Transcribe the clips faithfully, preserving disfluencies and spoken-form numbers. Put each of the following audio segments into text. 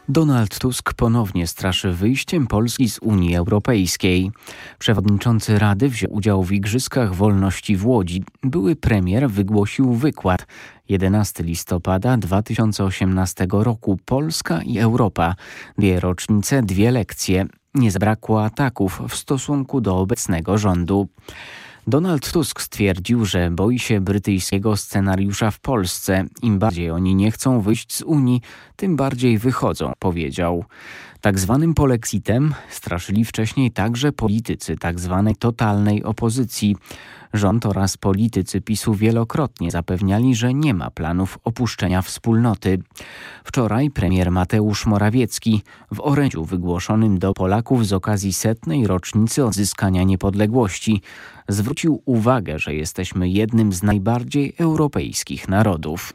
Donald Tusk ponownie straszy wyjściem Polski z Unii Europejskiej. Przewodniczący Rady wziął udział w Igrzyskach Wolności w Łodzi. Były premier wygłosił wykład. jedenastego listopada dwa tysiące osiemnastego roku Polska i Europa. Dwie rocznice, dwie lekcje. Nie zabrakło ataków w stosunku do obecnego rządu. Donald Tusk stwierdził, że boi się brytyjskiego scenariusza w Polsce. Im bardziej oni nie chcą wyjść z Unii, tym bardziej wychodzą, powiedział. Tak zwanym polexitem straszyli wcześniej także politycy tak zwanej totalnej opozycji. Rząd oraz politycy PiSu wielokrotnie zapewniali, że nie ma planów opuszczenia wspólnoty. Wczoraj premier Mateusz Morawiecki w orędziu wygłoszonym do Polaków z okazji setnej rocznicy odzyskania niepodległości zwrócił uwagę, że jesteśmy jednym z najbardziej europejskich narodów.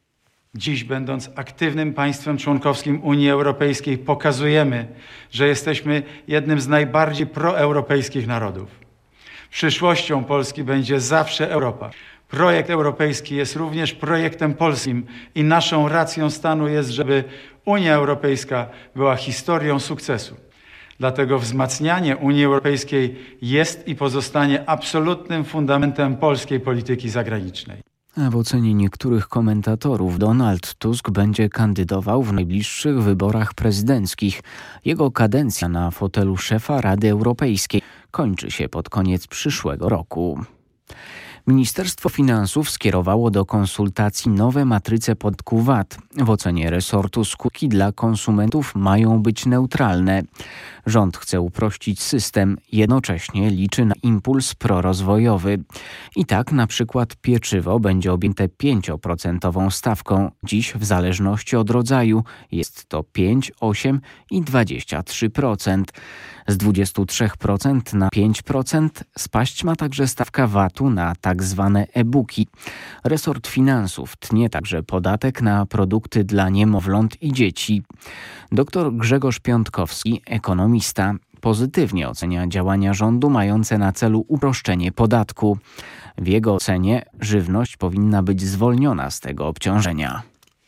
Dziś, będąc aktywnym państwem członkowskim Unii Europejskiej, pokazujemy, że jesteśmy jednym z najbardziej proeuropejskich narodów. Przyszłością Polski będzie zawsze Europa. Projekt europejski jest również projektem polskim i naszą racją stanu jest, żeby Unia Europejska była historią sukcesu. Dlatego wzmacnianie Unii Europejskiej jest i pozostanie absolutnym fundamentem polskiej polityki zagranicznej. A w ocenie niektórych komentatorów Donald Tusk będzie kandydował w najbliższych wyborach prezydenckich. Jego kadencja na fotelu szefa Rady Europejskiej kończy się pod koniec przyszłego roku. Ministerstwo Finansów skierowało do konsultacji nowe matryce podatku V A T. W ocenie resortu skutki dla konsumentów mają być neutralne. Rząd chce uprościć system, jednocześnie liczy na impuls prorozwojowy. I tak na przykład pieczywo będzie objęte pięcioprocentową stawką. Dziś w zależności od rodzaju jest to pięć, osiem i dwadzieścia trzy procent. Z dwudziestu trzech procent na pięć procent spaść ma także stawka V A T-u na tak zwane e-booki. Resort Finansów tnie także podatek na produkty dla niemowląt i dzieci. Doktor Grzegorz Piątkowski, ekonomista, pozytywnie ocenia działania rządu mające na celu uproszczenie podatku. W jego ocenie żywność powinna być zwolniona z tego obciążenia.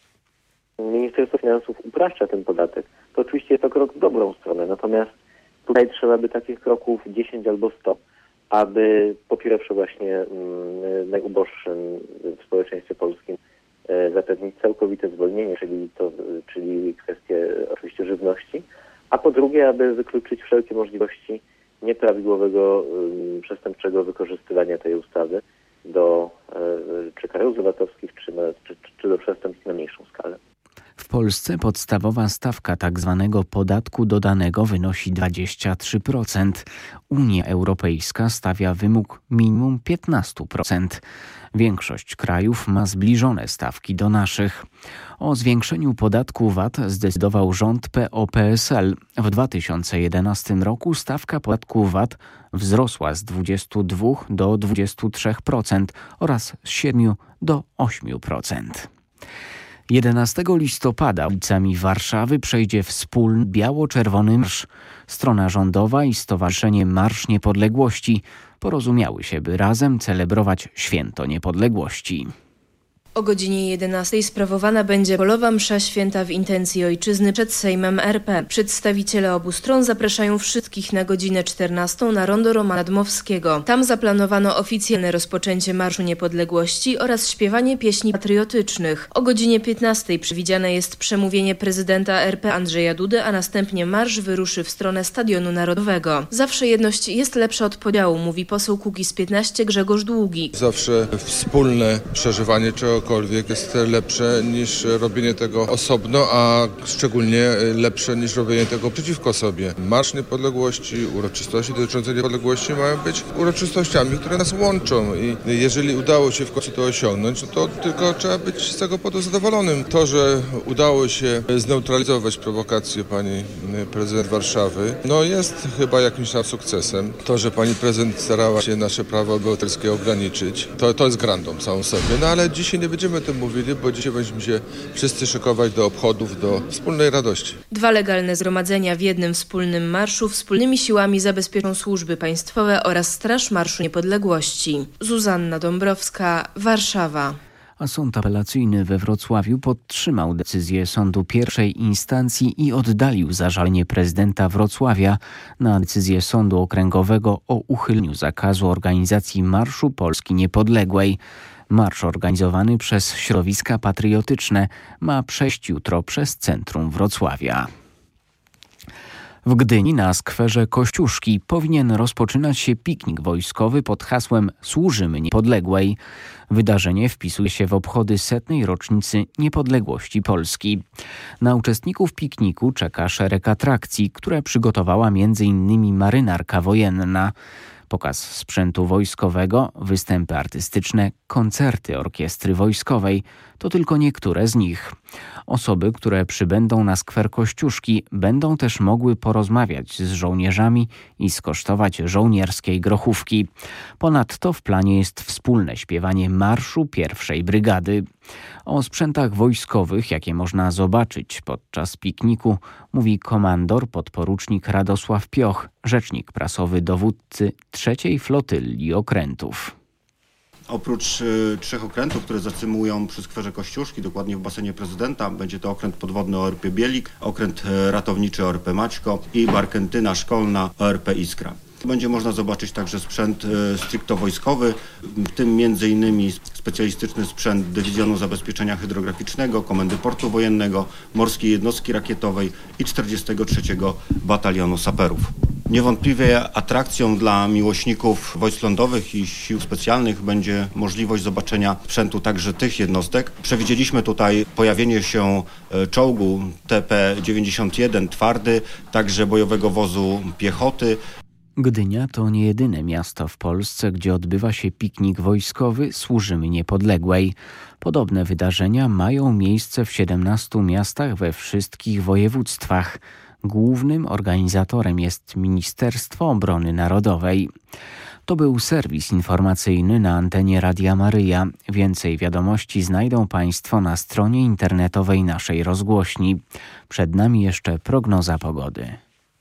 Ministerstwo Finansów upraszcza ten podatek. To oczywiście jest to krok w dobrą stronę, natomiast tutaj trzeba by takich kroków dziesięć albo sto, aby po pierwsze właśnie mm, najuboższym w społeczeństwie polskim e, zapewnić całkowite zwolnienie, czyli, to, czyli kwestie oczywiście żywności, a po drugie, aby wykluczyć wszelkie możliwości nieprawidłowego, y, przestępczego wykorzystywania tej ustawy do y, czy kar VAT-owskich, czy, na, czy, czy do przestępstw na mniejszą skalę. W Polsce podstawowa stawka tzw. podatku dodanego wynosi dwadzieścia trzy procent. Unia Europejska stawia wymóg minimum piętnaście procent. Większość krajów ma zbliżone stawki do naszych. O zwiększeniu podatku V A T zdecydował rząd P O P S L. W dwa tysiące jedenastym roku stawka podatku V A T wzrosła z dwudziestu dwóch do dwudziestu trzech procent oraz z siedmiu do ośmiu procent. jedenastego listopada ulicami Warszawy przejdzie wspólny biało-czerwony marsz. Strona rządowa i Stowarzyszenie Marsz Niepodległości porozumiały się, by razem celebrować Święto Niepodległości. O godzinie jedenastej sprawowana będzie polowa msza święta w intencji ojczyzny przed Sejmem R P. Przedstawiciele obu stron zapraszają wszystkich na godzinę czternastą na rondo Romana Dmowskiego. Tam zaplanowano oficjalne rozpoczęcie Marszu Niepodległości oraz śpiewanie pieśni patriotycznych. O godzinie piętnastej przewidziane jest przemówienie prezydenta R P Andrzeja Dudy, a następnie marsz wyruszy w stronę Stadionu Narodowego. Zawsze jedność jest lepsza od podziału, mówi poseł Kukiz piętnaście Grzegorz Długi. Zawsze wspólne przeżywanie czegokolwiek jest lepsze niż robienie tego osobno, a szczególnie lepsze niż robienie tego przeciwko sobie. Marsz Niepodległości, uroczystości dotyczące niepodległości mają być uroczystościami, które nas łączą i jeżeli udało się w końcu to osiągnąć, no to tylko trzeba być z tego powodu zadowolonym. To, że udało się zneutralizować prowokację pani prezydent Warszawy, no jest chyba jakimś tam sukcesem. To, że pani prezydent starała się nasze prawo obywatelskie ograniczyć, to, to jest grandą całą sobie. No ale dzisiaj nie będziemy o tym mówili, bo dzisiaj będziemy się wszyscy szykować do obchodów, do wspólnej radości. Dwa legalne zgromadzenia w jednym wspólnym marszu wspólnymi siłami zabezpieczą służby państwowe oraz Straż Marszu Niepodległości. Zuzanna Dąbrowska, Warszawa. a sąd apelacyjny we Wrocławiu podtrzymał decyzję sądu pierwszej instancji i oddalił zażalenie prezydenta Wrocławia na decyzję sądu okręgowego o uchyleniu zakazu organizacji Marszu Polski Niepodległej. Marsz organizowany przez środowiska patriotyczne ma przejść jutro przez centrum Wrocławia. W Gdyni na skwerze Kościuszki powinien rozpoczynać się piknik wojskowy pod hasłem Służymy Niepodległej. Wydarzenie wpisuje się w obchody setnej rocznicy niepodległości Polski. Na uczestników pikniku czeka szereg atrakcji, które przygotowała między innymi marynarka wojenna. Pokaz sprzętu wojskowego, występy artystyczne, koncerty orkiestry wojskowej to tylko niektóre z nich. Osoby, które przybędą na skwer Kościuszki, będą też mogły porozmawiać z żołnierzami i skosztować żołnierskiej grochówki. Ponadto w planie jest wspólne śpiewanie marszu pierwszej brygady. O sprzętach wojskowych, jakie można zobaczyć podczas pikniku, mówi komandor podporucznik Radosław Pioch, rzecznik prasowy dowódcy trzeciej Flotylli Okrętów. Oprócz y, trzech okrętów, które zacymują przy skwerze Kościuszki, dokładnie w basenie prezydenta, będzie to okręt podwodny O R P Bielik, okręt y, ratowniczy O R P Maćko i barkentyna szkolna O R P Iskra. Będzie można zobaczyć także sprzęt y, stricto wojskowy, w tym między innymi specjalistyczny sprzęt Dywizjonu Zabezpieczenia Hydrograficznego, Komendy Portu Wojennego, Morskiej Jednostki Rakietowej i czterdziestego trzeciego Batalionu Saperów. Niewątpliwie atrakcją dla miłośników wojsk lądowych i sił specjalnych będzie możliwość zobaczenia sprzętu także tych jednostek. Przewidzieliśmy tutaj pojawienie się czołgu T P dziewięćdziesiąt jeden twardy, także bojowego wozu piechoty. Gdynia to nie jedyne miasto w Polsce, gdzie odbywa się piknik wojskowy Służymy Niepodległej. Podobne wydarzenia mają miejsce w siedemnastu miastach we wszystkich województwach. Głównym organizatorem jest Ministerstwo Obrony Narodowej. To był serwis informacyjny na antenie Radia Maryja. Więcej wiadomości znajdą Państwo na stronie internetowej naszej rozgłośni. Przed nami jeszcze prognoza pogody.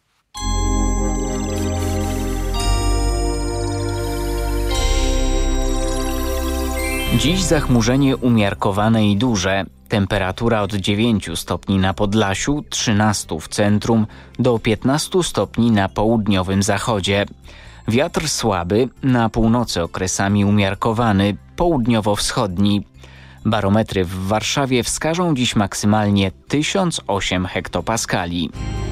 Dziś zachmurzenie umiarkowane i duże. Temperatura od dziewięciu stopni na Podlasiu, trzynastu w centrum, do piętnastu stopni na południowym zachodzie. Wiatr słaby, na północy okresami umiarkowany, południowo-wschodni. Barometry w Warszawie wskażą dziś maksymalnie tysiąc osiem hektopaskali.